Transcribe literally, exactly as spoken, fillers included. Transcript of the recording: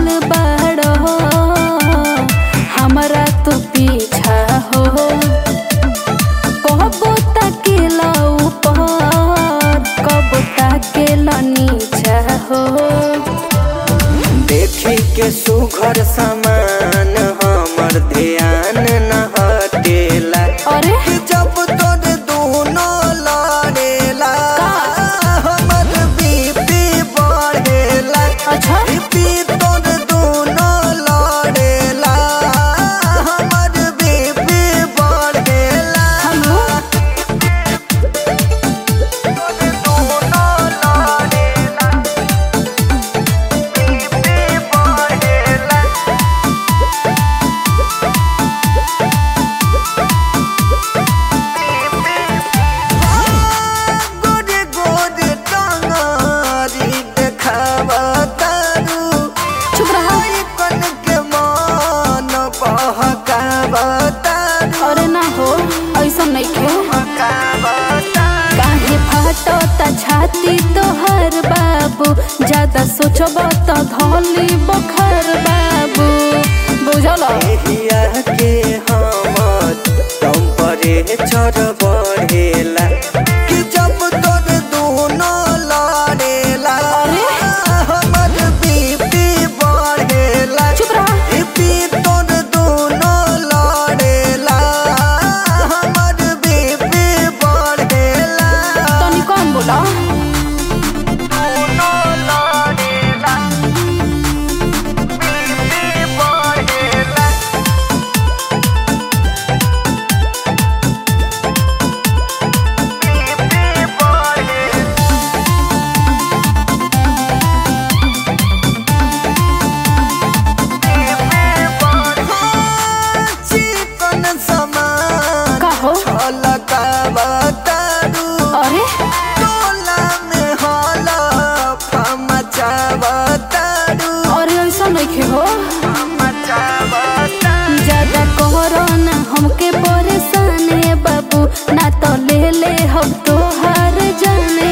पड़ल बाड़ हो हमरा तू पीछा हो कबो ताकेला ऊपर कबो ताकेला नीचा हो देखी के सुघर सामान हमर ध्यान न हटेला। अरे जब तोर दोनों लड़ेला हमर बीपी बढ़ेला। अच्छा बीपी तोर दोनों लड़ेला हमर बीपी बढ़ेला। हमहू दोनों लड़ेला बीपी बढ़ेला। गोरे गोरे टंगारी देखावा तारू चुप रहा। कन के मन बहकावा तारू अरे ना हो ऐसा नहीं खे बहकावा तारू। काहे फाटता छाती तोहर बाबू ज्यादा सोचब तो धोली बखर बाबू बुझल। एहिया के हमर टेम्परेचर बढ़ेला कि जब तोर दोनों लड़ेला हमर बीपी बढ़ेला। चुप रहा। बीपी तोर दोनों लड़ेला हमर बीपी बढ़ेला। तनी कौन बोला दोनों लड़ेला बीपी बढ़ेला। चिकन समान का हो छलकावा तारू अरे टोला में हला मचावा तारू अरे ऐसा नहीं खे हो मचावा तारू। ज्यादा करो ना हमके परेशान है बाबू ना तो ले ले हम तोहर जाने